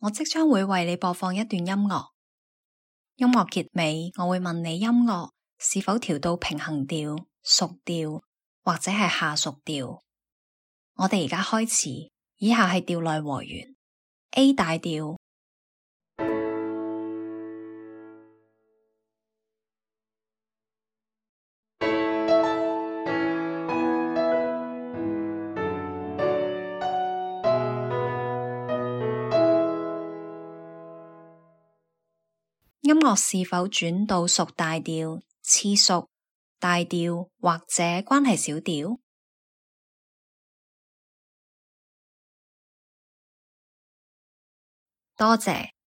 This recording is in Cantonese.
我即將會為你播放一段音樂。音樂結尾，我會問你音樂是否調到平衡調、屬調或者係下屬調。我哋而家開始，以下係調內和弦。A 大調，音樂是否轉到屬大調、次屬大調或者關係小調？多謝。